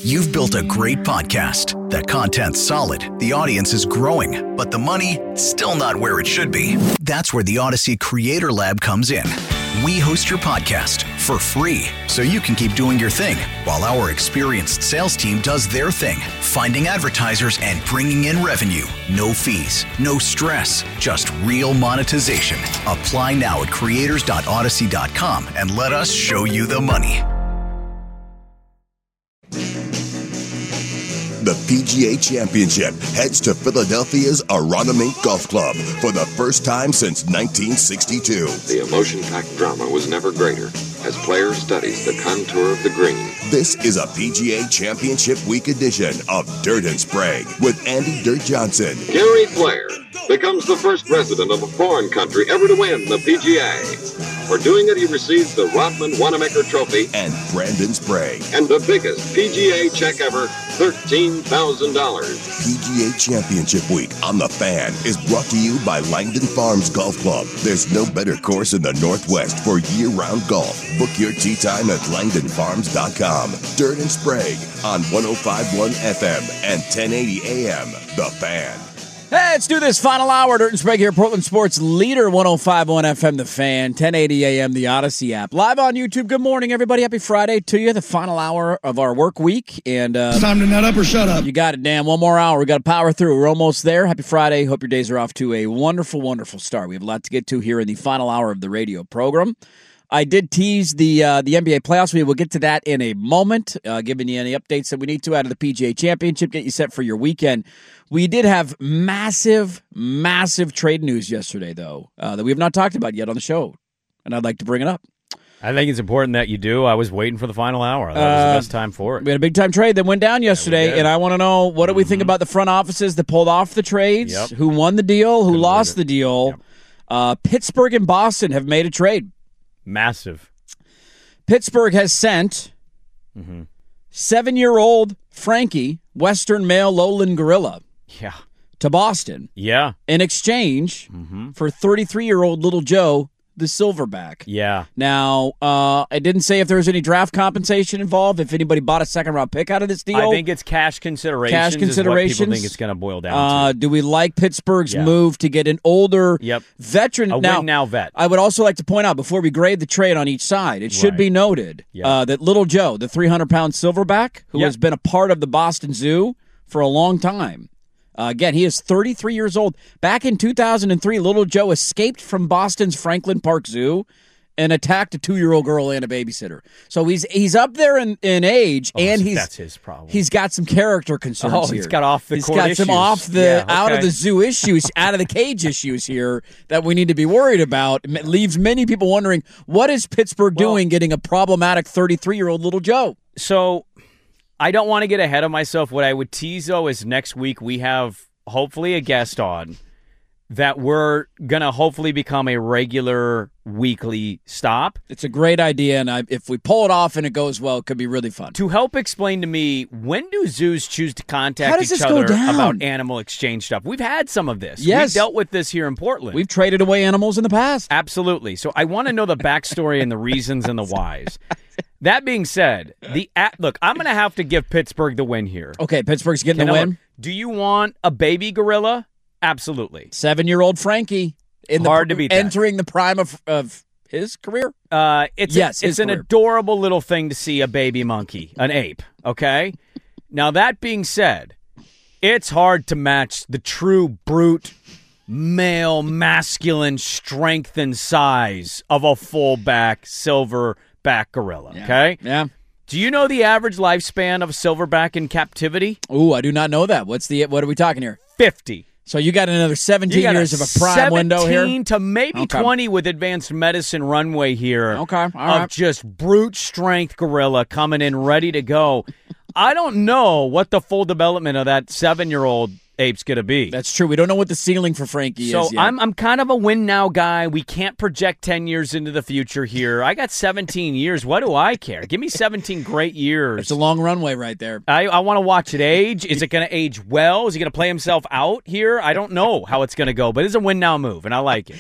You've built a great podcast. The content's solid, the audience is growing, but the money, still not where it should be. That's where the Odyssey Creator Lab comes in. We host your podcast for free, so you can keep doing your thing, while our experienced sales team does their thing, finding advertisers and bringing in revenue. No fees, no stress, just real monetization. Apply now at creators.odyssey.com and let us show you the money. The PGA Championship heads to Philadelphia's Arana Mink Golf Club for the first time since 1962. The emotion-packed drama was never greater as players studies the contour of the green. This is a PGA Championship Week edition of Dirt and Sprague with Andy Dirt Johnson. Gary Player becomes the first resident of a foreign country ever to win the PGA. For doing it, he receives the Rodman Wanamaker Trophy and Brandon Sprague. And the biggest PGA check ever, $13,000. PGA Championship Week on The Fan is brought to you by Langdon Farms Golf Club. There's no better course in the Northwest for year-round golf. Book your tee time at LangdonFarms.com. Dirt and Sprague on 105.1 FM and 1080 AM. The Fan. Hey, let's do this final hour. Dirt and Sprague here, Portland Sports Leader, 105.1 FM, The Fan, 1080 AM, the Odyssey app. Live on YouTube. Good morning, everybody. Happy Friday to you, the final hour of our work week. And it's time to nut up or shut up. You got it, Dan. One more hour. We got to power through. We're almost there. Happy Friday. Hope your days are off to a wonderful, wonderful start. We have a lot to get to here in the final hour of the radio program. I did tease the NBA playoffs. We will get to that in a moment, giving you any updates that we need to out of the PGA Championship, get you set for your weekend. We did have massive, massive trade news yesterday, though, that we have not talked about yet on the show, and I'd like to bring it up. I think it's important that you do. I was waiting for the final hour. That was the best time for it. We had a big-time trade that went down yesterday, and I want to know, what do we think about the front offices that pulled off the trades? Yep. Who won the deal? Who lost the deal? Yep. Pittsburgh and Boston have made a trade. Massive. Pittsburgh has sent 7-year-old Frankie, Western male lowland gorilla, to Boston. Yeah. In exchange for 33-year-old little Joe, the silverback. Yeah. Now, I didn't say if there was any draft compensation involved, if anybody bought a second-round pick out of this deal. I think it's cash considerations. Is what people think it's going to boil down to. Do we like Pittsburgh's move to get an older veteran? A win-now vet. I would also like to point out, before we grade the trade on each side, it should be noted that little Joe, the 300-pound silverback, who has been a part of the Boston Zoo for a long time, again, he is 33 years old. Back in 2003, little Joe escaped from Boston's Franklin Park Zoo and attacked a 2-year-old girl and a babysitter. So he's up there in age, and that's his problem. He's got some character concerns here. He's got off the court issues. He's got some out of the zoo issues, out of the cage issues here that we need to be worried about. It leaves many people wondering, what is Pittsburgh doing getting a problematic 33-year-old little Joe? So I don't want to get ahead of myself. What I would tease, though, is next week we have hopefully a guest on that we're going to hopefully become a regular weekly stop. It's a great idea, and if we pull it off and it goes well, it could be really fun. To help explain to me, when do zoos choose to contact each other about animal exchange stuff? We've had some of this. Yes. We've dealt with this here in Portland. We've traded away animals in the past. Absolutely. So I want to know the backstory and the reasons and the whys. That being said, look, I'm going to have to give Pittsburgh the win here. Okay, Pittsburgh's getting the win. Do you want a baby gorilla? Absolutely. 7-year-old Frankie. Hard to beat that. Entering the prime of his career? It's an adorable little thing to see a baby monkey, an ape, okay? Now, that being said, it's hard to match the true brute, male, masculine strength and size of a fullback silverback gorilla, okay? Yeah. Do you know the average lifespan of a silverback in captivity? Ooh, I do not know that. What are we talking here? 50. So you got another 17 years of a prime window here? 17 to maybe 20 with advanced medicine runway here. Okay, all right. Of just brute strength gorilla coming in ready to go. I don't know what the full development of that 7-year-old ape's going to be. That's true. We don't know what the ceiling for Frankie is yet. So I'm kind of a win-now guy. We can't project 10 years into the future here. I got 17 years. What do I care? Give me 17 great years. It's a long runway right there. I want to watch it age. Is it going to age well? Is he going to play himself out here? I don't know how it's going to go, but it's a win-now move, and I like it.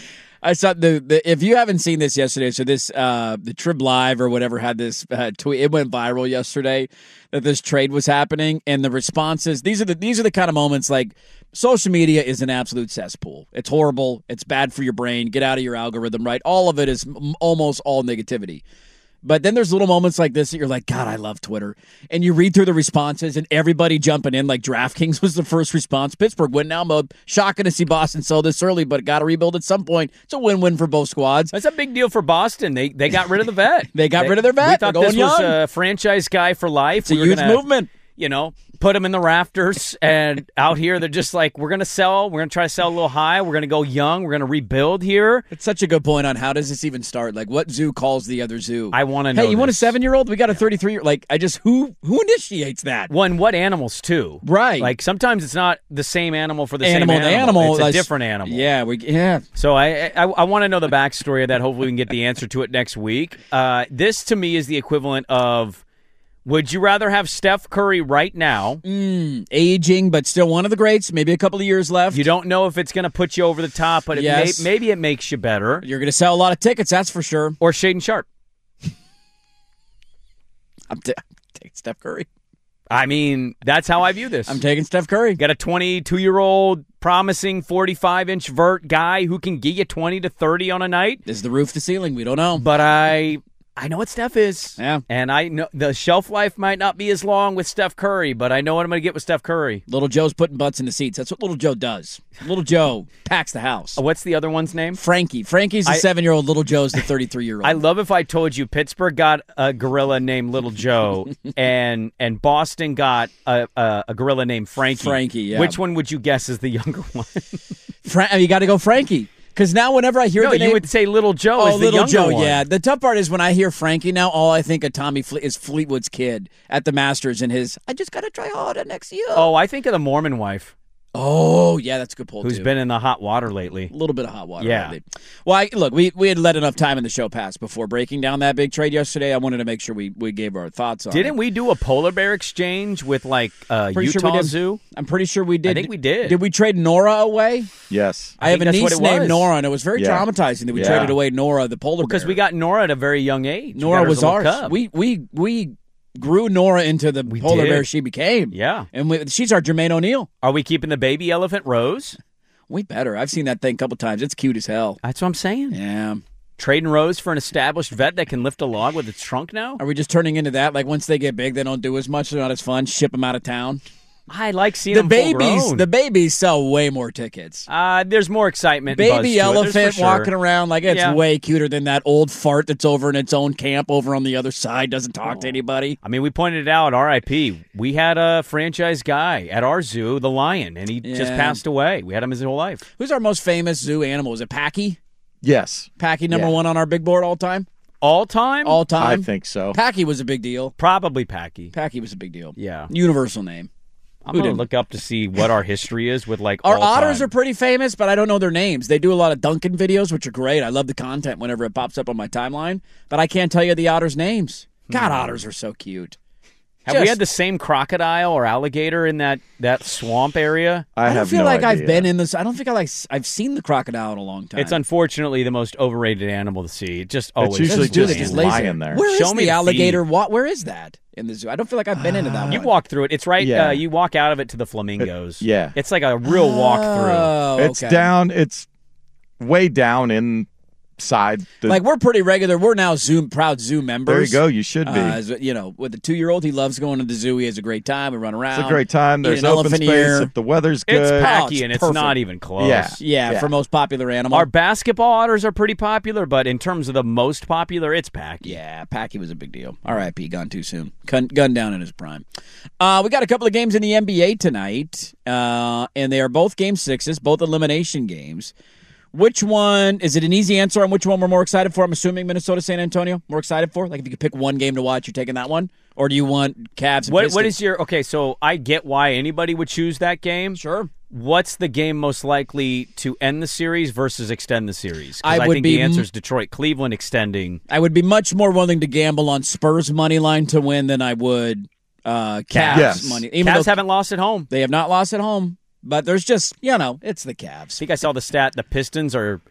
I saw the if you haven't seen this yesterday, so this the Trib Live or whatever had this tweet. It went viral yesterday that this trade was happening, and the responses. These are the kind of moments like social media is an absolute cesspool. It's horrible. It's bad for your brain. Get out of your algorithm. Right, all of it is almost all negativity. But then there's little moments like this that you're like, God, I love Twitter. And you read through the responses and everybody jumping in, like DraftKings was the first response. Pittsburgh win now mode. Shocking to see Boston sell this early, but got to rebuild at some point. It's a win-win for both squads. That's a big deal for Boston. They got rid of the vet. They got rid of their vet. We thought this was a franchise guy for life. It's a youth movement. Put them in the rafters, and out here they're just like, we're going to sell. We're going to try to sell a little high. We're going to go young. We're going to rebuild here. It's such a good point on how does this even start? Like, what zoo calls the other zoo? I want to know. Hey, you want a 7-year-old? We got a 33-year-old. Like, who initiates that? What animals too? Right. Like sometimes it's not the same animal for the same animal. It's a different animal. Yeah. So I want to know the backstory of that. Hopefully we can get the answer to it next week. This to me is the equivalent of. Would you rather have Steph Curry right now? Aging, but still one of the greats, maybe a couple of years left. You don't know if it's going to put you over the top, but maybe it makes you better. You're going to sell a lot of tickets, that's for sure. Or Shaden Sharp. I'm taking Steph Curry. I mean, that's how I view this. I'm taking Steph Curry. Got a 22-year-old promising 45-inch vert guy who can get you 20 to 30 on a night. Is the roof the ceiling? We don't know. But I know what Steph is. Yeah. And I know the shelf life might not be as long with Steph Curry, but I know what I'm going to get with Steph Curry. Little Joe's putting butts in the seats. That's what Little Joe does. Little Joe packs the house. What's the other one's name? Frankie. Frankie's the 7-year-old. Little Joe's the 33-year-old. I love if I told you Pittsburgh got a gorilla named Little Joe and Boston got a gorilla named Frankie. Frankie, yeah. Which one would you guess is the younger one? You got to go Frankie. Because now whenever I hear the name... you would say Little Joe is the Little younger Joe, one. yeah. The tough part is when I hear Frankie now, all I think of is Fleetwood's kid at the Masters and his, I just got to try harder next year. Oh, I think of the Mormon wife. Oh, yeah, that's a good pull, Who's been in the hot water lately. A little bit of hot water lately. Well, look, we had let enough time in the show pass before breaking down that big trade yesterday. I wanted to make sure we gave our thoughts on it. Didn't we do a polar bear exchange with, Utah Zoo? I'm pretty sure we did. I think we did. Did we trade Nora away? Yes. I have a niece named Nora, and it was very traumatizing that we traded away Nora, the polar bear. Because we got Nora at a very young age. Nora was ours. We grew Nora into the polar bear she became. Yeah. And she's our Jermaine O'Neal. Are we keeping the baby elephant Rose? We better. I've seen that thing a couple times. It's cute as hell. That's what I'm saying. Yeah. Trading Rose for an established vet that can lift a log with its trunk now? Are we just turning into that? Like once they get big, they don't do as much. They're not as fun. Ship them out of town. I like seeing them full grown. The babies sell way more tickets. There's more excitement. Baby elephant sure. walking around like it's way cuter than that old fart that's over in its own camp over on the other side, doesn't talk to anybody. I mean, we pointed it out, RIP. We had a franchise guy at our zoo, the lion, and he just passed away. We had him his whole life. Who's our most famous zoo animal? Is it Packy? Yes. Packy number one on our big board all time? All time? All time. I think so. Packy was a big deal. Probably Packy. Packy was a big deal. Yeah. Universal name. I'm going to look up to see what our history is with our all otters time. are pretty famous, but I don't know their names. They do a lot of Duncan videos, which are great. I love the content whenever it pops up on my timeline, but I can't tell you the otters' names. God, otters are so cute. Have we had the same crocodile or alligator in that swamp area? I don't feel like idea. I've been in this. I don't think I've seen the crocodile in a long time. It's unfortunately the most overrated animal to see. It just always It's usually just just lying there. Where Show is me the the alligator? Where is that in the zoo? I don't feel like I've been into that You one. walk through it. It's right. Yeah. You walk out of it to the flamingos. Yeah. It's like a real walk through. Oh, It's okay. down. It's way down inside. Like we're pretty regular. We're now proud zoo members. There you go. You should be. With the 2-year-old, he loves going to the zoo. He has a great time. We run around. It's a great time. eat There's an open elephant space ear. if the weather's good. It's packy it's and it's perfect. not even close. Yeah. Yeah, for most popular animal. Our basketball otters are pretty popular, but in terms of the most popular, it's Packy. Yeah, Packy was a big deal. R.I.P. Gone too soon. Gunned down in his prime. We got a couple of games in the NBA tonight, and they are both Game 6s, both elimination games. Which one, is it an easy answer on which one we're more excited for? I'm assuming Minnesota, San Antonio, more excited for? Like if you could pick one game to watch, you're taking that one? Or do you want Cavs and Pistons? What is your, okay, so I get why anybody would choose that game. Sure. What's the game most likely to end the series versus extend the series? I Because I would think be- the answer is Detroit-Cleveland extending. I would be much more willing to gamble on Spurs money line to win than I would Cavs Yes. money. Cavs haven't lost at home. They have not lost at home, but there's just, it's the I Cavs. think I saw the stat the Pistons are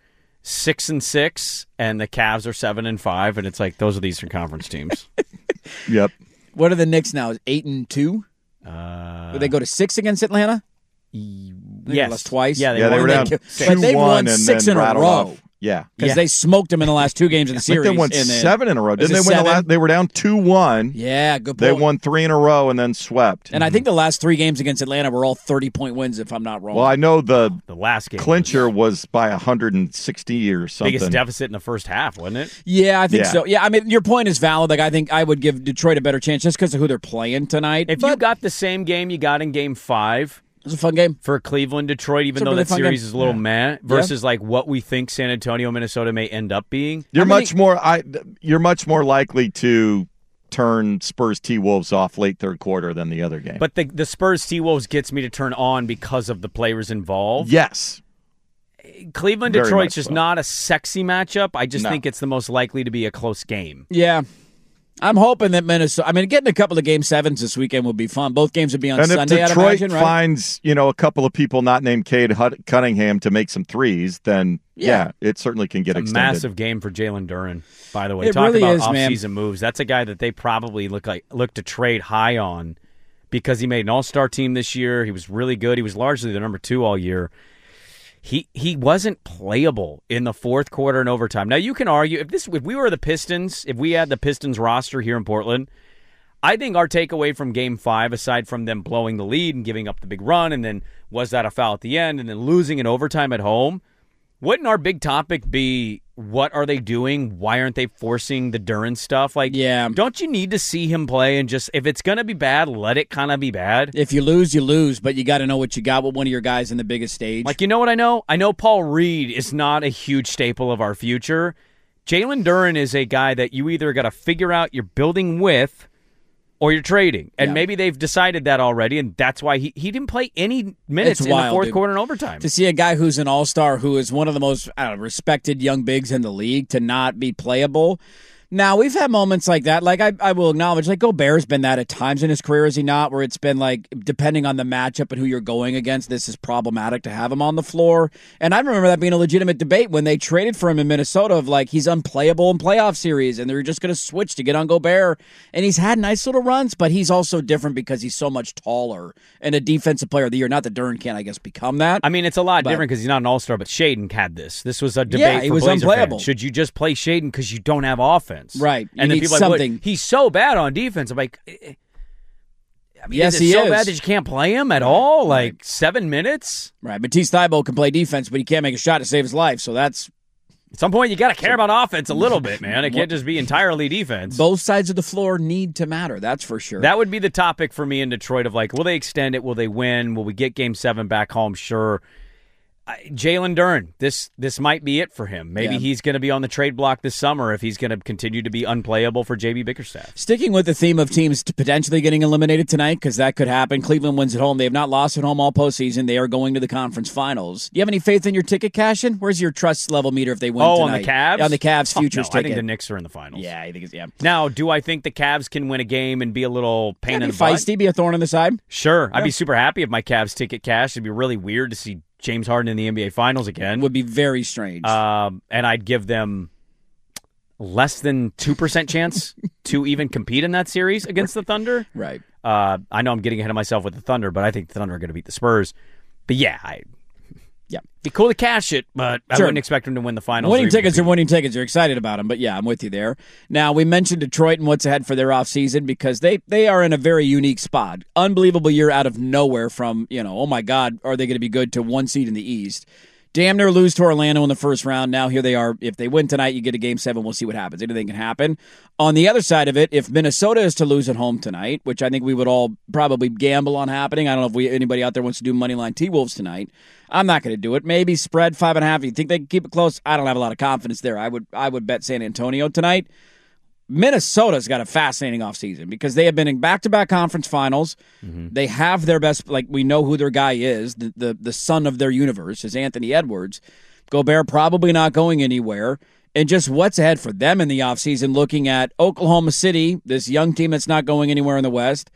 6-6, and the Cavs are 7-5, and it's like those are the Eastern Conference teams. Yep. What are the Knicks now? 8-2? Would they go to 6 against Atlanta? Yes. Lost twice. Yeah, They were down 2-1 but they won and 6 then in a rattled row. off. Yeah. Because they smoked them in the last 2 games of the I think series. they won and 7 in a row. Was Didn't it they win the 7? last? They were down 2-1. Yeah, good point. They won 3 in a row and then swept. And I think the last 3 games against Atlanta were all 30-point wins, if I'm not wrong. Well, I know the last game clincher was by 160 or something. biggest deficit in the first half, wasn't it? Yeah, I think Yeah. so. Yeah, I mean, your point is valid. Like, I think I would give Detroit a better chance just because of who they're playing tonight. If you got the same game you got in Game 5 it was a fun game. for Cleveland, Detroit, even It's a though really that fun series game. is a little meh, versus like what we think San Antonio, Minnesota may end up being. You're much more likely to turn Spurs T-Wolves off late third quarter than the other game. But the Spurs T-Wolves gets me to turn on because of the players involved. yes. Cleveland, Very Detroit's much just so. not a sexy matchup. I just No. think it's the most likely to be a close game. Yeah. I'm hoping that Minnesota. I mean, getting a couple of Game 7s this weekend would be fun. Both games would be on And Sunday, if I'd Detroit imagine, right? finds, a couple of people not named Cade Cunningham to make some threes, then it certainly can get A extended. massive game for Jalen Duren, by the way. It Talk really about is, man. off-season moves. That's a guy that they probably look to trade high on because he made an all-star team this year. He was really good. He was largely the number 2 all year. He wasn't playable in the fourth quarter and overtime. Now, you can argue, if we were the Pistons, if we had the Pistons roster here in Portland, I think our takeaway from Game 5, aside from them blowing the lead and giving up the big run, and then was that a foul at the end, and then losing in overtime at home, wouldn't our big topic be, what are they doing? Why aren't they forcing the Duren stuff? Like, don't you need to see him play and just, if it's going to be bad, let it kind of be bad? If you lose, you lose, but you got to know what you got with one of your guys in the biggest stage. Like, you know what I know? I know Paul Reed is not a huge staple of our future. Jalen Duren is a guy that you either got to figure out you're building with or you're trading. And maybe they've decided that already, and that's why he didn't play any minutes It's in wild, the fourth dude. quarter and overtime. To see a guy who's an all-star, who is one of the most respected young bigs in the league, to not be playable. Now, we've had moments like that. Like, I will acknowledge, like, Gobert's been that at times in his career, is he not? Where it's been, like, depending on the matchup and who you're going against, this is problematic to have him on the floor. And I remember that being a legitimate debate when they traded for him in Minnesota of, like, he's unplayable in playoff series, and they're just going to switch to get on Gobert. And he's had nice little runs, but he's also different because he's so much taller and a defensive player of the year. Not that Duren can't, I guess, become that. I mean, it's a lot different because he's not an all-star, but Shaden had this. This was a debate he for was Blazer unplayable. fans. Should you just play Shaden because you don't have offense? Right. You And then need people are something. like, he's so bad on defense. I'm like, I mean, Yes, is it he so is. bad that you can't play him at all? Like 7 minutes? Right, Matisse Thybulle can play defense, but he can't make a shot to save his life. So that's At some point, you got to care about offense a little bit, man. It can't just be entirely defense. both sides of the floor need to matter. That's for sure. That would be the topic for me in Detroit of like, will they extend it? Will they win? Will we get Game 7 back home? Sure. Jalen Duren, this might be it for him. Maybe he's going to be on the trade block this summer if he's going to continue to be unplayable for JB Bickerstaff. Sticking with the theme of teams potentially getting eliminated tonight, because that could happen. Cleveland wins at home. They have not lost at home all postseason. They are going to the conference finals. Do you have any faith in your ticket cash-in? Where's your trust level meter if they win tonight? On the Cavs? On the Cavs futures no, I ticket. think the Knicks are in the finals. Yeah, I think it's Now, do I think the Cavs can win a game and be a little pain Be in the butt? feisty, be a thorn in the side. Sure. I'd be super happy if my Cavs ticket cashed. It'd be really weird to see James Harden in the NBA Finals again. Would be very strange. And I'd give them less than 2% chance to even compete in that series against the Thunder. Right. I know I'm getting ahead of myself with the Thunder, but I think the Thunder are going to beat the Spurs. But yeah, be cool to cash it, but I wouldn't expect them to win the finals. Winning tickets are winning tickets. You're excited about them, but yeah, I'm with you there. Now, we mentioned Detroit and what's ahead for their offseason because they are in a very unique spot. Unbelievable year out of nowhere from, oh my God, are they going to be good to 1 seed in the East? Damn near lose to Orlando in the first round. Now here they are. If they win tonight, you get a Game 7. We'll see what happens. Anything can happen. On the other side of it, if Minnesota is to lose at home tonight, which I think we would all probably gamble on happening. I don't know if anybody out there wants to do Moneyline T-Wolves tonight. I'm not going to do it. Maybe spread 5.5. You think they can keep it close? I don't have a lot of confidence there. I would bet San Antonio tonight. Minnesota's got a fascinating offseason because they have been in back-to-back conference finals. Mm-hmm. They have their best, like we know who their guy is. The son of their universe is Anthony Edwards. Gobert probably not going anywhere. And just what's ahead for them in the offseason, looking at Oklahoma City, this young team that's not going anywhere in the West,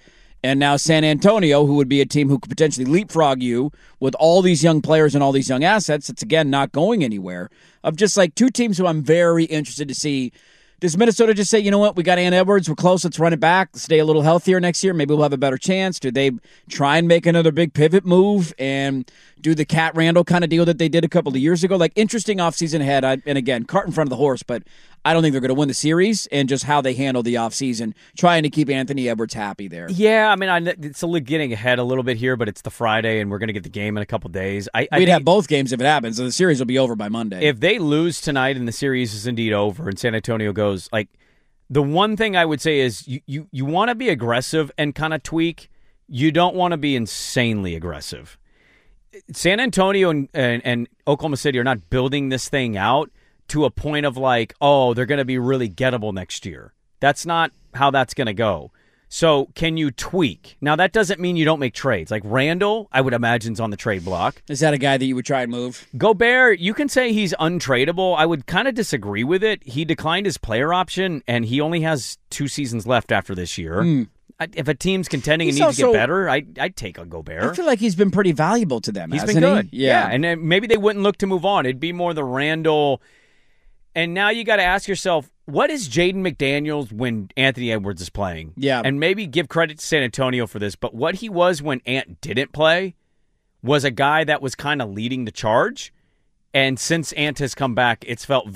And now San Antonio, who would be a team who could potentially leapfrog you with all these young players and all these young assets, it's, again, not going anywhere. Of just like two teams who I'm very interested to see. Does Minnesota just say, you know what, we got Ant Edwards, we're close, let's run it back, stay a little healthier next year, maybe we'll have a better chance? Do they try and make another big pivot move and do the Cat Randall kind of deal that they did a couple of years ago? Like, interesting offseason ahead, and again, cart in front of the horse, but I don't think they're going to win the series, and just how they handle the offseason, trying to keep Anthony Edwards happy there. Yeah, I mean, it's getting ahead a little bit here, but it's the Friday, and we're going to get the game in a couple days. We'd have both games if it happens, so the series will be over by Monday. If they lose tonight and the series is indeed over and San Antonio goes, like, the one thing I would say is you want to be aggressive and kind of tweak. You don't want to be insanely aggressive. San Antonio and Oklahoma City are not building this thing out to a point of like, oh, they're going to be really gettable next year. That's not how that's going to go. So can you tweak? Now, that doesn't mean you don't make trades. Like Randall, I would imagine, is on the trade block. Is that a guy that you would try and move? Gobert, you can say he's untradeable. I would kind of disagree with it. He declined his player option, and he only has 2 seasons left after this year. If a team's contending and needs to get better, I'd take a Gobert. I feel like he's been pretty valuable to them, He's hasn't been good. he? Yeah, and then maybe they wouldn't look to move on. It'd be more the Randall. And now you got to ask yourself, what is Jaden McDaniels when Anthony Edwards is playing? Yeah. And maybe give credit to San Antonio for this, but what he was when Ant didn't play was a guy that was kind of leading the charge. And since Ant has come back, it's felt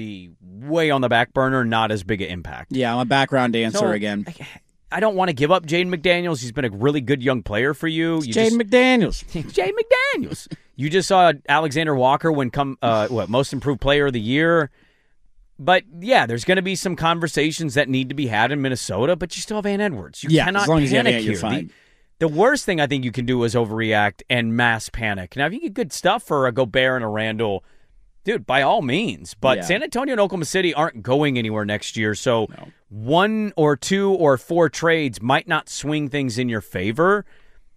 way on the back burner, not as big an impact. Yeah, I'm a background dancer again. I don't want to give up Jaden McDaniels. He's been a really good young player for you. Jaden McDaniels. Jaden McDaniels. You just saw Alexander Walker most improved player of the year. But, yeah, there's going to be some conversations that need to be had in Minnesota, but you still have Ant Edwards. You cannot as long as you have panic Ant, here. you're fine. The worst thing I think you can do is overreact and mass panic. Now, if you get good stuff for a Gobert and a Randall, dude, by all means. But San Antonio and Oklahoma City aren't going anywhere next year, so 1 or 2 or 4 trades might not swing things in your favor.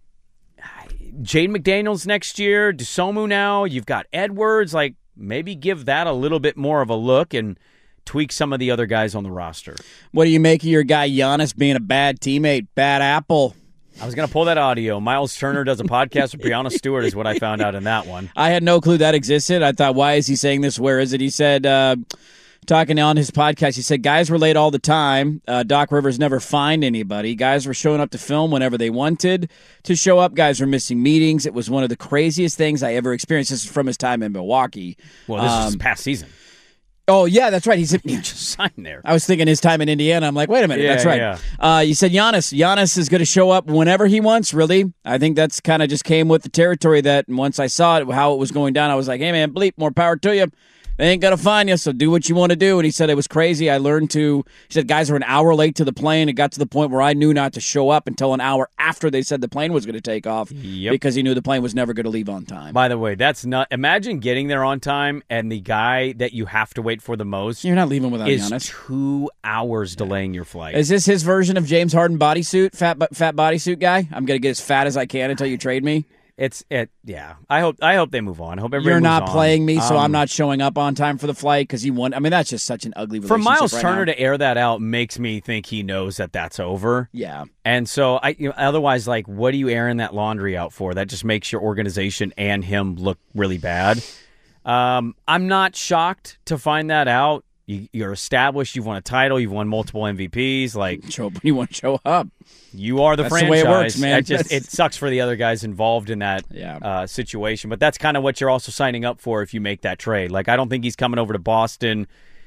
Jaden McDaniels next year, DeSomu now, you've got Edwards, like, maybe give that a little bit more of a look and tweak some of the other guys on the roster. What do you make of your guy Giannis being a bad teammate, bad apple? I was going to pull that audio. Miles Turner does a podcast with Brianna Stewart is what I found out in that one. I had no clue that existed. I thought, why is he saying this? Where is it? He said, talking on his podcast, he said, guys were late all the time. Doc Rivers never fined anybody. Guys were showing up to film whenever they wanted to show up. Guys were missing meetings. It was one of the craziest things I ever experienced. This is from his time in Milwaukee. Well, this is past season. Oh, yeah, that's right. He said, just signed there. I was thinking his time in Indiana. I'm like, wait a minute. Yeah, that's right. Yeah. You said Giannis is going to show up whenever he wants, really. I think that's kind of just came with the territory that once I saw it, how it was going down, I was like, hey, man, bleep, more power to you. They ain't going to find you, so do what you want to do. And he said it was crazy. He said guys were an hour late to the plane. It got to the point where I knew not to show up until an hour after they said the plane was going to take off because he knew the plane was never going to leave on time. By the way, that's not. Imagine getting there on time and the guy that you have to wait for the most. You're not leaving without is Giannis. 2 hours delaying your flight. Is this his version of James Harden bodysuit, fat bodysuit guy? I'm going to get as fat as I can until you trade me. Yeah. I hope they move on. I hope everybody You're moves not on. playing me, so I'm not showing up on time for the flight because he won. I mean, that's just such an ugly relationship. For Miles right Turner now. to air that out makes me think he knows that that's over. Yeah. And so, otherwise, like, what are you airing that laundry out for? That just makes your organization and him look really bad. I'm not shocked to find that out. You're established. You've won a title. You've won multiple MVPs. Like, you want to show up. You are the That's franchise. the way it works, man. It sucks for the other guys involved in that situation. But that's kind of what you're also signing up for if you make that trade. Like, I don't think he's coming over to Boston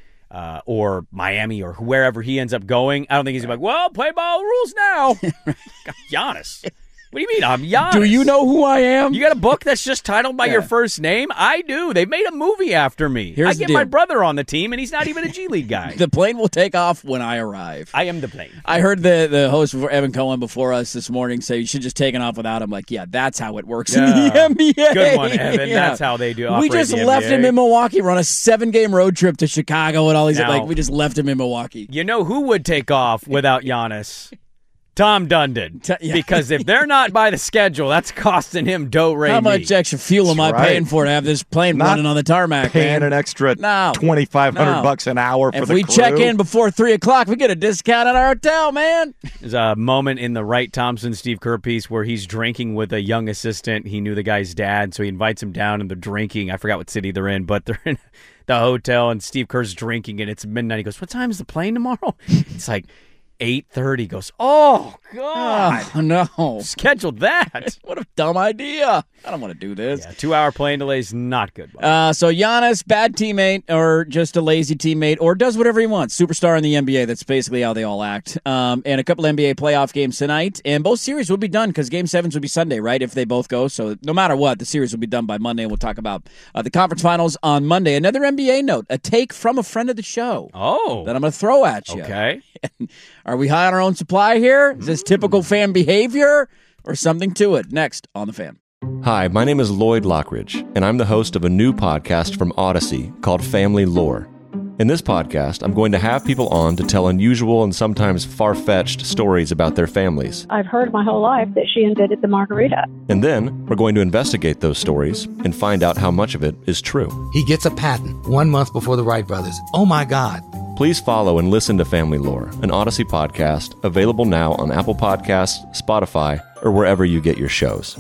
or Miami or wherever he ends up going. I don't think he's like, well, play by all the rules now. Giannis. What do you mean? I'm Giannis. Do you know who I am? You got a book that's just titled by your first name? I do. They made a movie after me. I get my brother on the team, and he's not even a G League guy. The plane will take off when I arrive. I am the plane. I heard the host, Evan Cohen, before us this morning say you should just take off without him. Like, yeah, that's how it works in the NBA. Good one, Evan. Yeah. That's how they do operate. We just the left NBA. him in Milwaukee, run a 7-game road trip to Chicago and all these. We just left him in Milwaukee. You know who would take off without Giannis? Tom Dundon. Because if they're not by the schedule, that's costing him do-re-mi. How much extra fuel am I paying for to have this plane running on the tarmac? Paying an extra $2,500 an hour for the crew. If we check in before 3 o'clock, we get a discount at our hotel, man. There's a moment in the Wright Thompson Steve Kerr piece where he's drinking with a young assistant. He knew the guy's dad, so he invites him down, and they're drinking. I forgot what city they're in, but they're in the hotel, and Steve Kerr's drinking, and it's midnight. He goes, "What time is the plane tomorrow?" It's like 8:30. He goes, "Oh, God. Oh, no. Scheduled that." What a dumb idea. I don't want to do this. Yeah, 2-hour plane delay is not good. So Giannis, bad teammate or just a lazy teammate or does whatever he wants. Superstar in the NBA. That's basically how they all act. And a couple NBA playoff games tonight. And both series will be done because Game 7s will be Sunday, right, if they both go. So no matter what, the series will be done by Monday. And we'll talk about the conference finals on Monday. Another NBA note, a take from a friend of the show. Oh. That I'm going to throw at you. Okay. Are we high on our own supply here? Is this typical fan behavior or something to it? Next on The Fan. Hi, my name is Lloyd Lockridge, and I'm the host of a new podcast from Odyssey called Family Lore. In this podcast, I'm going to have people on to tell unusual and sometimes far-fetched stories about their families. I've heard my whole life that she invented the margarita. And then we're going to investigate those stories and find out how much of it is true. He gets a patent 1 month before the Wright brothers. Oh, my God. Please follow and listen to Family Lore, an Odyssey podcast, available now on Apple Podcasts, Spotify, or wherever you get your shows.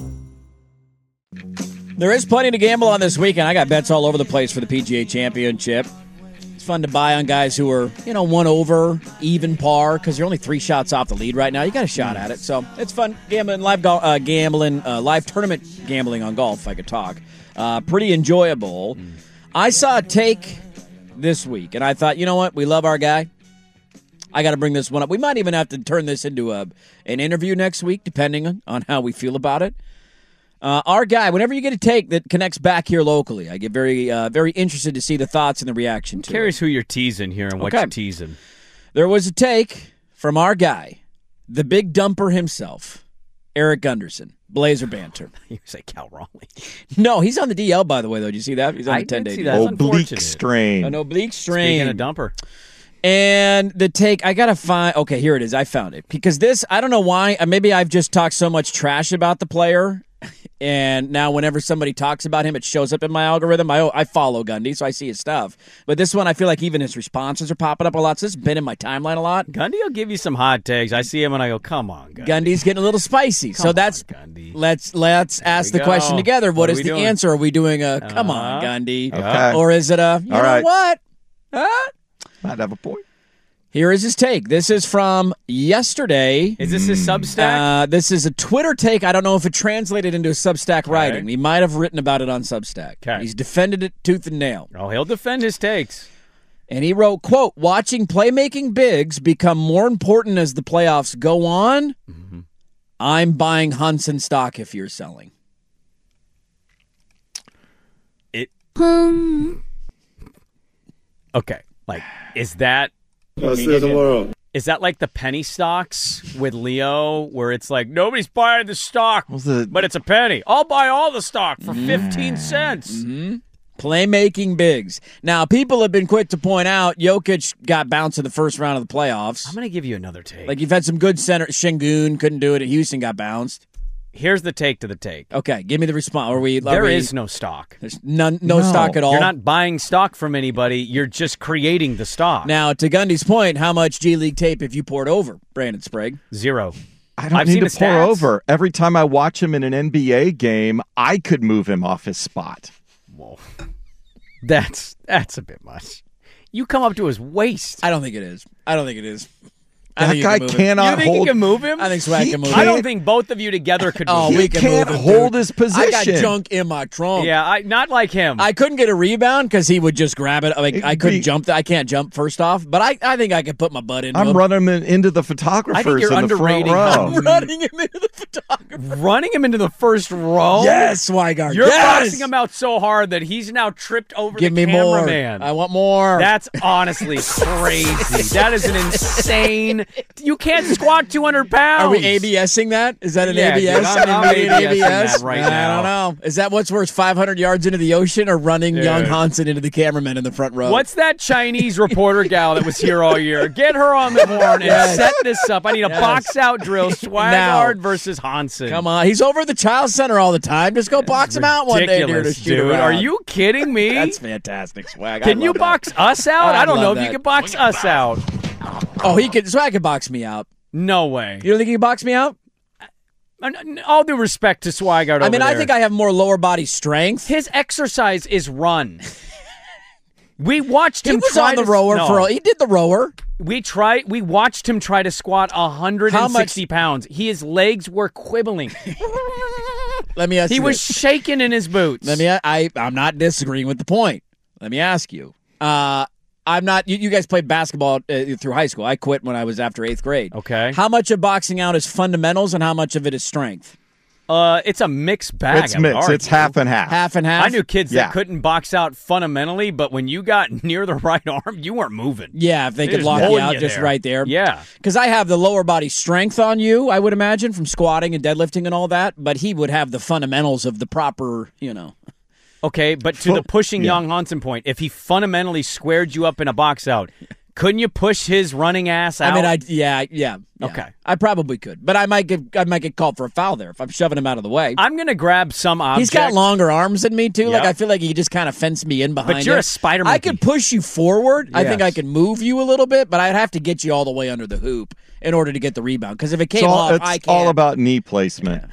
There is plenty to gamble on this weekend. I got bets all over the place for the PGA Championship. It's fun to buy on guys who are, one over, even par, because you're only 3 shots off the lead right now. You got a shot at it, so it's fun gambling, live tournament gambling on golf. If I could talk, pretty enjoyable. I saw a take this week, and I thought, you know what? We love our guy. I got to bring this one up. We might even have to turn this into an interview next week, depending on how we feel about it. Our guy, whenever you get a take that connects back here locally, I get very very interested to see the thoughts and the reaction to it. Curious who you're teasing here and what you're teasing. There was a take from our guy, the big dumper himself, Eric Gunderson. Blazer banter. You say Cal Raleigh. No, he's on the DL, by the way, though. Did you see that? He's on the 10-day DL. Oblique strain. An oblique strain. Speaking of dumper. And the take, I got to find, okay, here it is. I found it. Because this, I don't know why, maybe I've just talked so much trash about the player, and now whenever somebody talks about him, it shows up in my algorithm. I follow Gundy, so I see his stuff. But this one, I feel like even his responses are popping up a lot, so this has been in my timeline a lot. Gundy will give you some hot takes. I see him and I go, come on, Gundy. Gundy's getting a little spicy. Come that's on, Gundy. Let's ask the question together. What is the doing? answer? Are we doing a come on, Gundy? Okay. Or is it a, you know what? Huh? Might have a point. Here is his take. This is from yesterday. Is this his Substack? This is a Twitter take. I don't know if it translated into a Substack writing. He might have written about it on Substack. Okay. He's defended it tooth and nail. Oh, he'll defend his takes. And he wrote, quote, watching playmaking bigs become more important as the playoffs go on. Mm-hmm. I'm buying Hudson stock if you're selling. Okay. Like, is that... Is that like the penny stocks with Leo, where it's like, nobody's buying the stock, but it's a penny. I'll buy all the stock for 15 cents. Mm-hmm. Playmaking bigs. Now, people have been quick to point out Jokic got bounced in the first round of the playoffs. I'm going to give you another take. Like, you've had some good center. Şengün couldn't do it, and Houston got bounced. Here's the take to the take. Okay, give me the response. There is no stock. There's no stock at all. You're not buying stock from anybody. You're just creating the stock. Now, to Gundy's point, how much G League tape have you poured over, Brandon Sprague? 0. I don't need to pour over. Every time I watch him in an NBA game, I could move him off his spot. Whoa. That's a bit much. You come up to his waist. I don't think it is. That guy cannot hold. You think you can move him? I think Swag can move him. I don't think both of you together could move him. He can't hold his position. I got junk in my trunk. Yeah, not like him. I couldn't get a rebound because he would just grab it. Like, I couldn't jump. I can't jump, first off. But I think I could put my butt into him. I'm running him into the photographers I think you're in the front underrating row. I'm running him into the photographers. running him into the first row? Yes, Swigart. You're yes! boxing him out so hard that he's now tripped over Give the me more. cameraman. I want more. That's honestly crazy. That is an insane. You can't squat 200 pounds. Are we ABSing that? Is that an Yeah, ABS? dude, I'm ABSing that right now. I don't know. Is that what's worse, 500 yards into the ocean or running young Hansen into the cameraman in the front row? What's that Chinese reporter gal that was here all year? Get her on the horn and set this up. I need a box-out drill. Swigart versus Hansen. Come on. He's over at the Child Center all the time. Just go box him out one day here to shoot dude. around. Are you kidding me? That's fantastic, Swag. Can you box us out? I don't know if you can box us out. Oh, he could. Swag could box me out. No way. You don't think he can box me out? All due respect to Swigart. I think I have more lower body strength. His exercise is run. We watched him. He was on the rower he did the rower. We watched him try to squat 160 pounds. His legs were quibbling. Let me ask you. He was shaking in his boots. I'm not disagreeing with the point. Let me ask you. I'm not. You guys played basketball through high school. I quit when I was after 8th grade. Okay. How much of boxing out is fundamentals and how much of it is strength? It's a mixed bag. It's mixed. It's half and half. Half and half? I knew kids that couldn't box out fundamentally, but when you got near the right arm, you weren't moving. Yeah, if they could lock you out just right there. Yeah. Because I have the lower body strength on you, I would imagine, from squatting and deadlifting and all that, but he would have the fundamentals of the proper, Okay, but to the pushing Young Hansen point, if he fundamentally squared you up in a box out, couldn't you push his running ass out? I mean, yeah. Okay. I probably could, but I might get called for a foul there if I'm shoving him out of the way. I'm going to grab some object. He's got longer arms than me, too. Yep. Like, I feel like he just kind of fenced me in behind But you're him. a spider monkey. I could push you forward. Yes. I think I could move you a little bit, but I'd have to get you all the way under the hoop in order to get the rebound. Because if it came off, I can't. It's all about knee placement.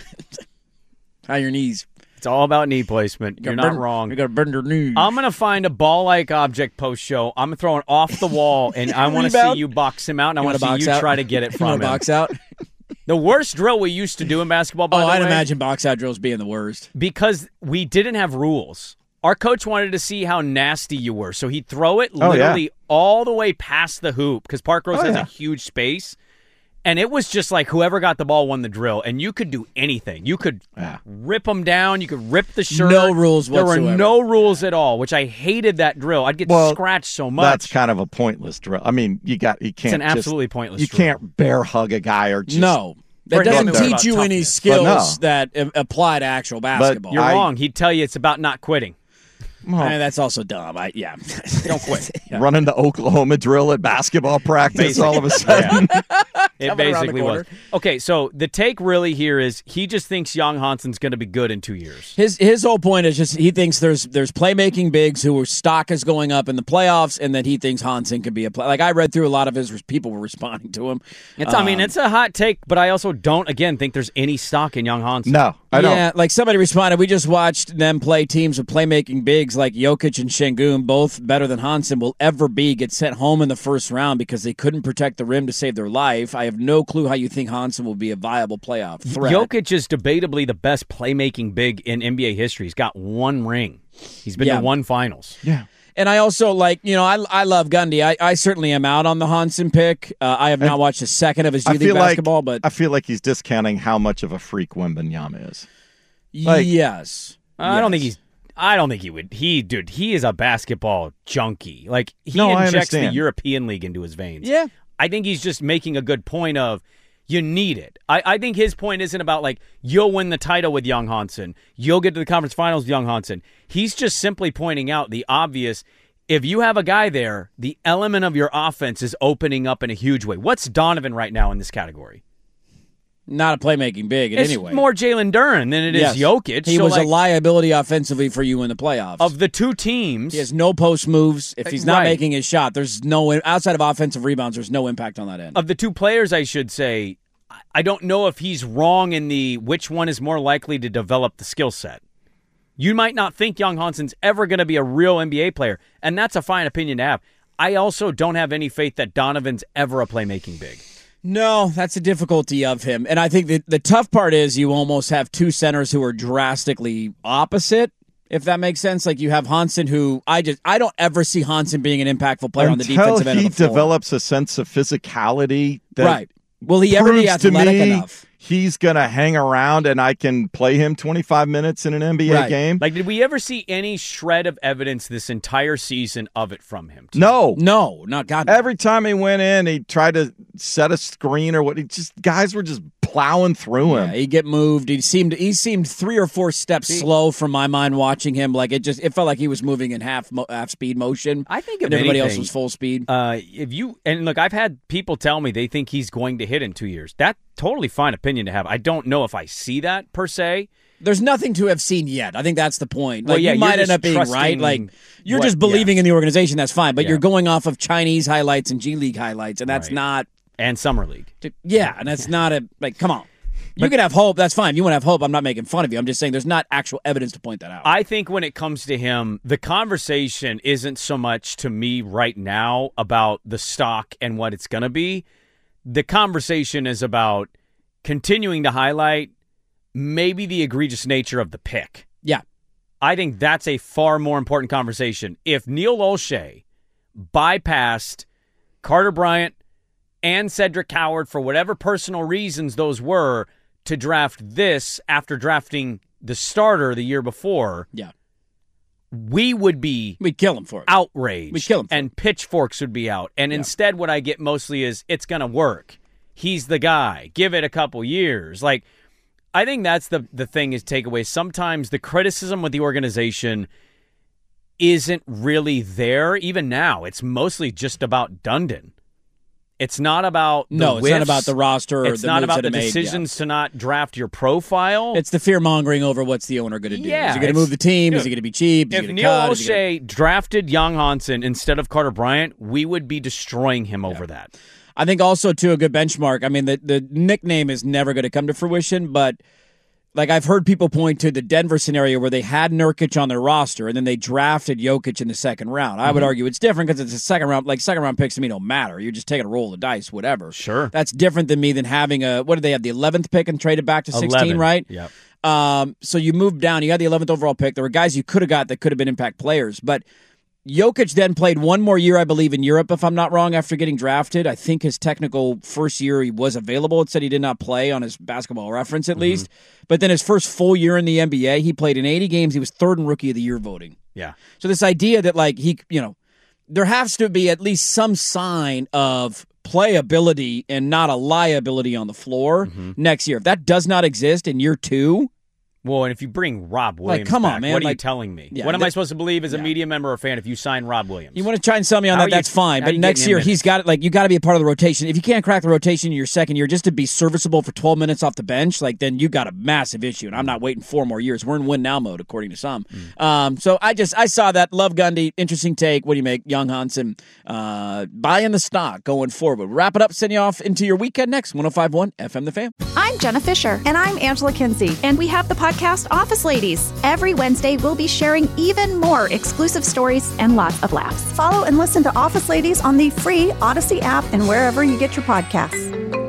High your knees. It's all about knee placement. You're not wrong. You got to bend your knees. I'm going to find a ball-like object post-show. I'm going to throw it off the wall, and I want to see you box him out, and I want to see you try to get it from him. Box out? The worst drill we used to do in basketball, by the way. I'd imagine box-out drills being the worst. Because we didn't have rules. Our coach wanted to see how nasty you were, so he'd throw it literally all the way past the hoop, because Park Rose has a huge space. And it was just like whoever got the ball won the drill, and you could do anything. You could rip them down. You could rip the shirt. No rules whatsoever. There were no rules at all, which I hated that drill. I'd get scratched so much. That's kind of a pointless drill. I mean, you can't. It's an absolutely pointless drill. You can't bear hug a guy or just. No. That doesn't teach you any skills that apply to actual basketball. But you're wrong. He'd tell you it's about not quitting. That's also dumb. Don't quit. Running the Oklahoma drill at basketball practice all of a sudden. It basically was. Okay, so the take really here is he just thinks Young Hansen's going to be good in 2 years. His whole point is just he thinks there's playmaking bigs who stock is going up in the playoffs, and that he thinks Hansen could be a play. Like I read through a lot of his people were responding to him. It's a hot take, but I also don't think there's any stock in Young Hansen. No, I don't. Yeah, like somebody responded, we just watched them play teams with playmaking bigs like Jokic and Şengün, both better than Hansen will ever be, get sent home in the first round because they couldn't protect the rim to save their life. I have no clue how you think Hansen will be a viable playoff threat. Jokic is debatably the best playmaking big in NBA history. He's got one ring. He's been to one finals. Yeah. And I also I love Gundy. I certainly am out on the Hansen pick. I have not watched a second of his G League basketball, but I feel like he's discounting how much of a freak Wembanyama is. Yes. I don't think he would. He is a basketball junkie. Like he injects the European League into his veins. Yeah. I think he's just making a good point of you need it. I think his point isn't about like you'll win the title with Young Hansen. You'll get to the conference finals with Young Hansen. He's just simply pointing out the obvious. If you have a guy there, the element of your offense is opening up in a huge way. What's Donovan right now in this category? Not a playmaking big in any way. It's more Jalen Duren than it is Jokic. He was a liability offensively for you in the playoffs. Of the two teams, he has no post moves. If he's not making his shot, there's no outside of offensive rebounds. There's no impact on that end. Of the two players, I should say, I don't know if he's wrong in which one is more likely to develop the skill set. You might not think Young Hansen's ever going to be a real NBA player, and that's a fine opinion to have. I also don't have any faith that Donovan's ever a playmaking big. No, that's a difficulty of him. And I think the tough part is you almost have two centers who are drastically opposite, if that makes sense. Like you have Hansen, who I don't ever see Hansen being an impactful player on the defensive end of the floor. Until he develops a sense of physicality that will he ever be athletic enough? he's going to hang around and I can play him 25 minutes in an NBA game. Like, did we ever see any shred of evidence this entire season of it from him? No, not God. Every time he went in, he tried to set a screen or what. Guys were just plowing through him. He'd get moved. He seemed 3 or 4 steps slow from my mind watching him. Like it felt like he was moving in half speed motion. I think and everybody else was full speed. Look, I've had people tell me they think he's going to hit in 2 years. That's totally fine opinion to have. I don't know if I see that per se. There's nothing to have seen yet. I think that's the point. Like, you might end up being right. Like you're just believing in the organization. That's fine. But you're going off of Chinese highlights and G League highlights, and that's not. And Summer League. Yeah, and that's not come on. You can have hope. That's fine. If you want to have hope, I'm not making fun of you. I'm just saying there's not actual evidence to point that out. I think when it comes to him, the conversation isn't so much to me right now about the stock and what it's going to be. The conversation is about continuing to highlight maybe the egregious nature of the pick. Yeah. I think that's a far more important conversation. If Neil Olshey bypassed Carter Bryant and Cedric Howard for whatever personal reasons those were to draft this after drafting the starter the year before, we would be we'd kill him for it. Outraged. We'd kill him for and pitchforks would be out. And instead what I get mostly is it's going to work. He's the guy. Give it a couple years. Like, I think that's the thing is takeaway. Sometimes the criticism with the organization isn't really there. Even now, it's mostly just about Dundon. It's not about the it's whiffs. not about the roster. Or it's the not moves about that the are made. decisions to not draft your profile. It's the fear mongering over what's the owner going to do. Yeah, is he going to move the team? Is he going to be cheap? Is If he Neil cut? Olshey drafted Young Hansen instead of Carter Bryant, we would be destroying him over that. I think also, too, a good benchmark. I mean, the nickname is never going to come to fruition, but like I've heard people point to the Denver scenario where they had Nurkic on their roster and then they drafted Jokic in the second round. I would argue it's different because it's a second round. Like second round picks to me don't matter. You're just taking a roll of the dice, whatever. Sure. That's different than me than having what did they have, the 11th pick and traded back to 16, right? Yep. So you moved down. You got the 11th overall pick. There were guys you could have got that could have been impact players, but Jokic then played one more year, I believe, in Europe, if I'm not wrong, after getting drafted. I think his technical first year he was available. It said he did not play on his Basketball Reference, at least. But then his first full year in the NBA, he played in 80 games. He was third in Rookie of the Year voting. Yeah. So this idea that, like, there has to be at least some sign of playability and not a liability on the floor next year. If that does not exist in year 2... Well, and if you bring Rob Williams come on, back, man. what are you telling me? Yeah, what am I supposed to believe as a media member or fan if you sign Rob Williams? You want to try and sell me on that, that's fine. But next year, he's got you got to be a part of the rotation. If you can't crack the rotation in your second year just to be serviceable for 12 minutes off the bench, then you got a massive issue. And I'm not waiting 4 more years. We're in win now mode, according to some. So I saw that. Love Gundy. Interesting take. What do you make? Young Hansen buying the stock going forward. Wrap it up. Send you off into your weekend next. 105.1 FM The Fan. I'm Jenna Fisher. And I'm Angela Kinsey. And we have the podcast Office Ladies. Every Wednesday, we'll be sharing even more exclusive stories and lots of laughs. Follow and listen to Office Ladies on the free Odyssey app and wherever you get your podcasts.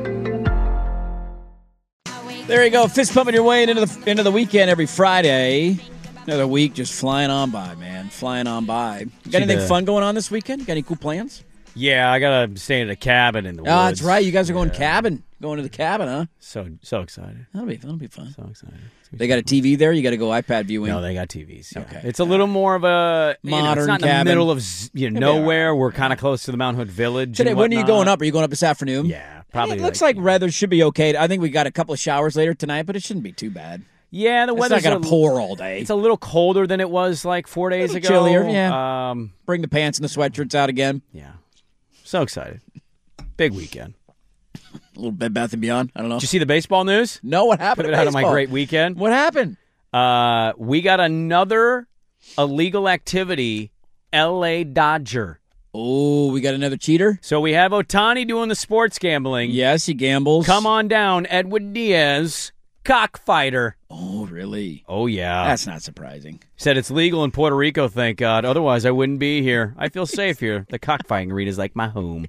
There you go. Fist pumping your way into the weekend every Friday. Another week just flying on by, man. Flying on by. Got anything fun going on this weekend? Got any cool plans? Yeah, I got to stay at a cabin in the woods. Oh, that's right. You guys are going cabin. Going to the cabin, huh? So excited. That'll be fun. So excited. They got a TV there? You got to go iPad viewing? No, they got TVs. Yeah. Okay. It's a little more of a modern it's not cabin. In the middle of nowhere. We're kind of close to the Mount Hood Village. Today, when are you going up? Are you going up this afternoon? Yeah, probably. It looks like weather should be okay. I think we got a couple of showers later tonight, but it shouldn't be too bad. Yeah, the weather's not going to pour all day. It's a little colder than it was like 4 days ago. Chillier, yeah. Bring the pants and the sweatshirts out again. Yeah. So excited. Big weekend. A little Bed Bath & Beyond. I don't know. Did you see the baseball news? No, what happened? Put it out of my great weekend. What happened? We got another illegal activity, L.A. Dodger. Oh, we got another cheater? So we have Ohtani doing the sports gambling. Yes, he gambles. Come on down, Edwin Diaz, cockfighter. Oh, really? Oh, yeah. That's not surprising. Said it's legal in Puerto Rico, thank God. Otherwise, I wouldn't be here. I feel safe here. The cockfighting arena is like my home.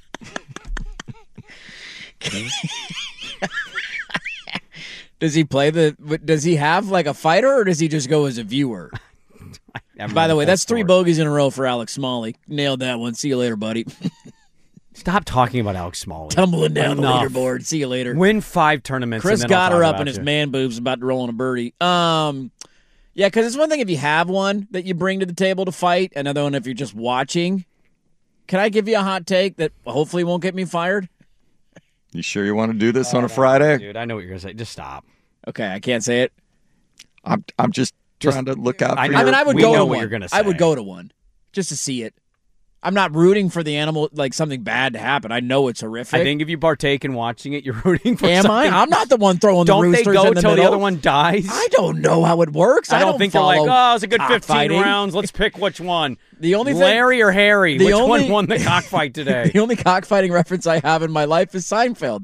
Does he play does he have like a fighter or does he just go as a viewer? By the way, that's 3 bogeys in a row for Alex Smalley. Nailed that one. See you later, buddy. Stop talking aboutAlex Smalley. Tumbling down Enough. the leaderboard. See you later. Win 5 tournaments. Chris and then got I'll her talk up about in his you. man boobs, about to roll on a birdie. Yeah, because it's one thing if you have one that you bring to the table to fight, another one if you're just watching. Can I give you a hot take that hopefully won't get me fired? You sure you want to do this on a Friday? Dude, I know what you're going to say. Just stop. Okay, I can't say it. I'm just trying to look out for you. I mean, I would we go know to what one. you're gonna say. I would go to one just to see it. I'm not rooting for the animal, like something bad to happen. I know it's horrific. I think if you partake in watching it, you're rooting for Am something. I? I'm not the one throwing the Don't roosters they go in the till middle. the other one dies? I don't know how it works. I don't think they're follow like, oh, it's a good 15 cockfighting. rounds. Let's pick which one. The only thing, Larry or Harry? the Which only- one won the cockfight today? The only cockfighting reference I have in my life is Seinfeld.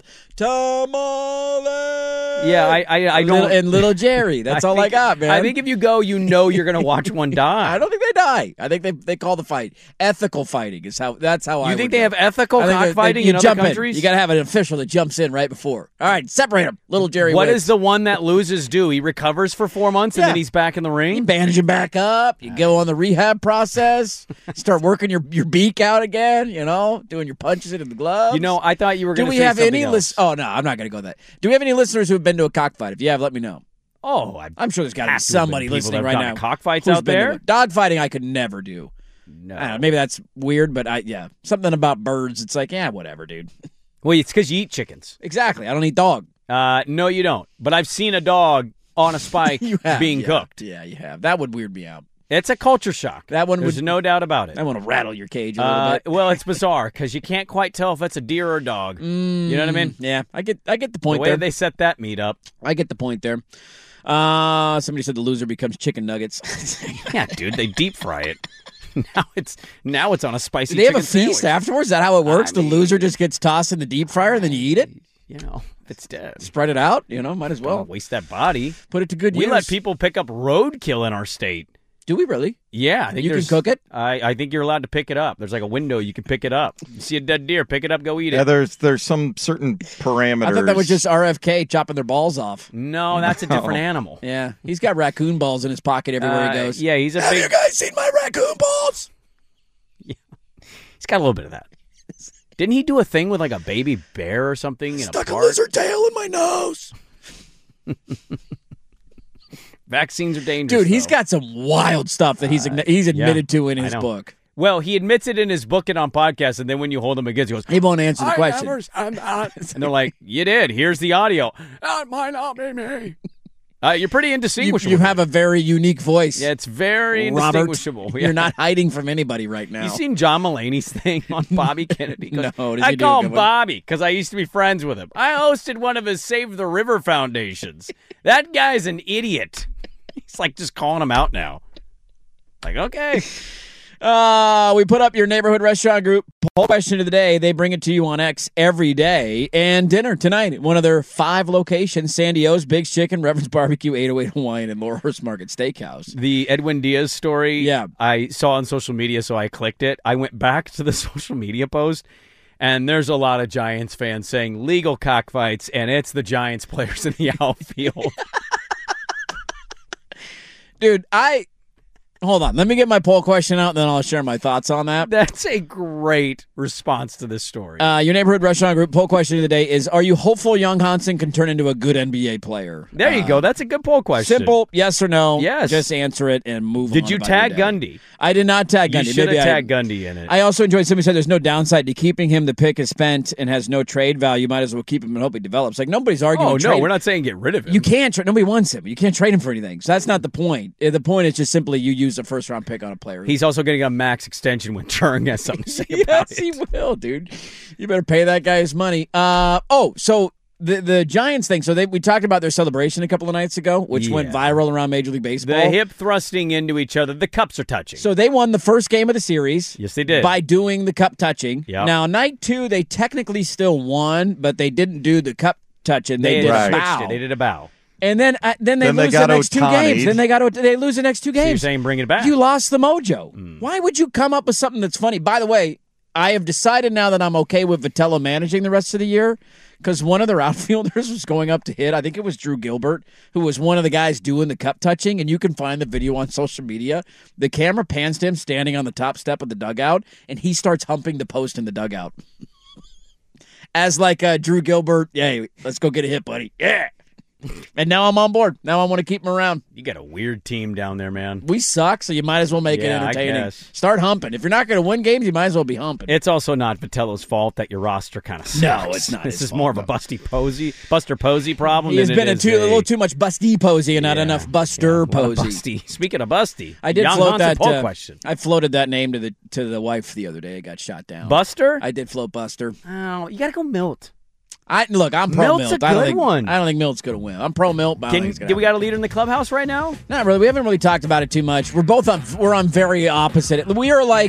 Tamale. Yeah, I don't. And Little Jerry. That's all I think- got, man. I think if you go, you know you're going to watch one die. I don't think they die. I think they call the fight ethical fighting. That's how I. You think would they go. have ethical I think that cockfighting you in other jump countries? You got to have an official that jumps in right before. All right, separate them. Little Jerry. What wins. does the one that loses do? He recovers for 4 months and Yeah. then he's back in the You ring? bandage him back up. You go on the rehab process. Start working your beak out again. You know, doing your punches into the gloves. You know, I thought you were do going to we say have something any else. list? Oh no, I'm not going to go that. Do we have any listeners who have been to a cockfight? If you have, let me know. Oh, I'm sure there's got to be have to have been somebody people listening that right have now. gone to cockfights who's out been to there? it. Dogfighting, I could never do. No. I don't know, maybe that's weird, but yeah, something about birds. It's like, yeah, whatever, dude. Well, it's because you eat chickens. Exactly. I don't eat dog. No, you don't. But I've seen a dog on a spike You have, being yeah. cooked. Yeah, you have. That would weird me out. It's a culture shock. That one There's would. no doubt about it. I want to rattle your cage a little bit. Well, it's bizarre because you can't quite tell if that's a deer or a dog. You know what I mean? Yeah, I get the The point way there. they set that meat up. I get the point there. Somebody said the loser becomes chicken nuggets. Yeah, dude, they deep fry it. Now it's on a spicy Do they have a chicken feast sandwich. afterwards? Is that how it works? I mean- The loser just gets tossed in the deep fryer and then you eat it? You know, it's dead. Spread it out? You know, might as well. Don't waste that body. Put it to good We use. let people pick up roadkill in our state. Do we really? Yeah, I think You can there's- cook it? I think you're allowed to pick it up. There's like a window you can pick it up. You see a dead deer, pick it up, go eat it. Yeah, there's some certain parameters. I thought that was just RFK chopping their balls off. No, that's a different animal. Yeah, he's got raccoon balls in his pocket everywhere he goes. Yeah, he's a Have big. you guys seen my raccoon balls? He's got a little bit of that. Didn't he do a thing with like a baby bear or something? In Stuck a a park? lizard tail in my nose. Vaccines are dangerous. Dude, he's though. got some wild stuff that he's admitted to in I his know. book. Well, he admits it in his book and on podcast, and then when you hold him against, he goes, He won't answer the question. and they're like, "You did. Here's the audio. That might not be me." You're pretty indistinguishable. You have a very unique voice. Yeah, it's very Robert, indistinguishable. Yeah. You're not hiding from anybody right now. You seen John Mulaney's thing on Bobby Kennedy? He goes, No, does I he do a call good him one? Bobby because I used to be friends with him. I hosted one of his Save the River foundations. That guy's an idiot. He's like just calling him out now. Like, okay. We put up your neighborhood restaurant group poll question of the day. They bring it to you on X every day. And dinner tonight at one of their 5 locations, Sandio's, Big's Chicken, Reverend's Barbecue, 808 Hawaiian, and Laura Horse Market Steakhouse. The Edwin Diaz story, Yeah. I saw on social media, so I clicked it. I went back to the social media post, and there's a lot of Giants fans saying legal cockfights, and it's the Giants players in the outfield. Dude, hold on. Let me get my poll question out, and then I'll share my thoughts on that. That's a great response to this story. Your neighborhood restaurant group poll question of the day is: are you hopeful Young Hansen can turn into a good NBA player? There you go. That's a good poll question. Simple, yes or no. Yes. Just answer it and move on. Did you about tag your day. Gundy? I did not tag You Gundy. should Maybe have tagged Gundy in it. I also enjoyed somebody said there's no downside to keeping him. The pick is spent and has no trade value. Might as well keep him and hope he develops. Like, nobody's arguing. Oh, no, trade. we're not saying get rid of him. You can't. Nobody wants him. You can't trade him for anything. So that's not the point. The point is just simply you use a first-round pick on a player. He's also getting a max extension when Churn has something to say about Yes, it. he will, dude. You better pay that guy his money. So the Giants thing. So we talked about their celebration a couple of nights ago, which went viral around Major League Baseball. The hip thrusting into each other. The cups are touching. So they won the first game of the series. Yes, they did. By doing the cup touching. Yep. Now, night 2, they technically still won, but they didn't do the cup touching. They did a switched bow. it. They did a bow. And then they Then they lose the got next 2 Ohtani'd. games. Then they lose the next 2 So you're games. saying bring it back. You lost the mojo. Why would you come up with something that's funny? By the way, I have decided now that I'm okay with Vitello managing the rest of the year because one of their outfielders was going up to hit. I think it was Drew Gilbert, who was one of the guys doing the cup touching, and you can find the video on social media. The camera pans to him standing on the top step of the dugout, and he starts humping the post in the dugout. as like Drew Gilbert. Hey, let's go get a hit, buddy. Yeah. And now I'm on board. Now I want to keep him around. You got a weird team down there, man. We suck, so you might as well make it entertaining. I guess. Start humping. If you're not going to win games, you might as well be humping. It's also not Vitello's fault that your roster kind of sucks. No, it's not. This is more of a Buster Posey problem. He has been a little too much Busty Posey and not enough Buster Posey. Speaking of Busty, I did float that question. I floated that name to the wife the other day. It got shot down. Buster? I did float Buster. Oh, you got to go Milt. I'm pro Milt. Milt's a good one. I don't think Milt's going to win. I'm pro Milt. Do we got a leader in the clubhouse right now? Not really. We haven't really talked about it too much. We're on very opposite. We are like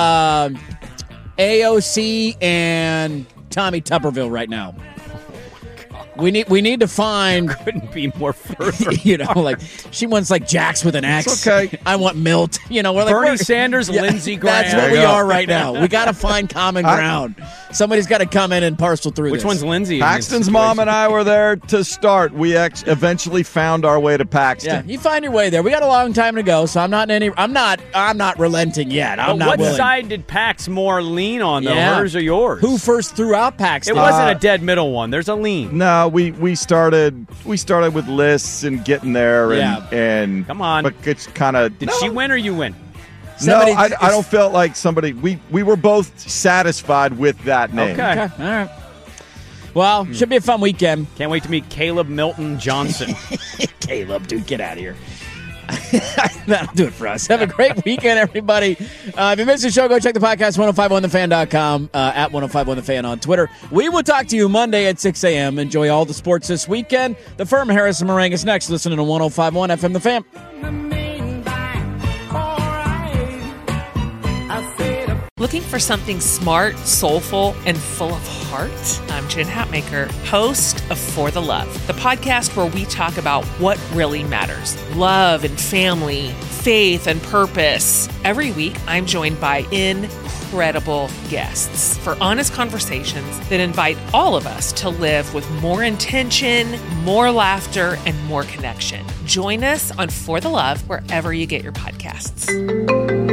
AOC and Tommy Tupperville right now. We need to find. Couldn't be more further. Like she wants like Jax with an X. It's okay. I want Milt. We're like Bernie Sanders, Lindsey Graham. That's what we are right now. We got to find common ground. Somebody's got to come in and parcel through. Which one's Lindsey? Paxton's mom and I were there to start. We eventually found our way to Paxton. Yeah, you find your way there. We got a long time to go, so I'm not relenting yet. What side did Pax more lean on, though? Hers or yours? Who first threw out Paxton? It wasn't a dead middle one. There's a lean. No, we started with lists and getting there, and come on. But it's kind of did she win or you win? I don't feel like somebody. We were both satisfied with that name. Okay. All right. Well, should be a fun weekend. Can't wait to meet Caleb Milton Johnson. Caleb, dude, get out of here. That'll do it for us. Have a great weekend, everybody. If you missed the show, go check the podcast, 1051thefan.com, at 1051thefan on Twitter. We will talk to you Monday at 6 a.m. Enjoy all the sports this weekend. The Firm, Harris and Marangas next. Listening to 1051 FM The Fan. Looking for something smart, soulful, and full of heart? I'm Jen Hatmaker, host of For the Love, the podcast where we talk about what really matters. Love and family, faith and purpose. Every week, I'm joined by incredible guests for honest conversations that invite all of us to live with more intention, more laughter, and more connection. Join us on For the Love wherever you get your podcasts.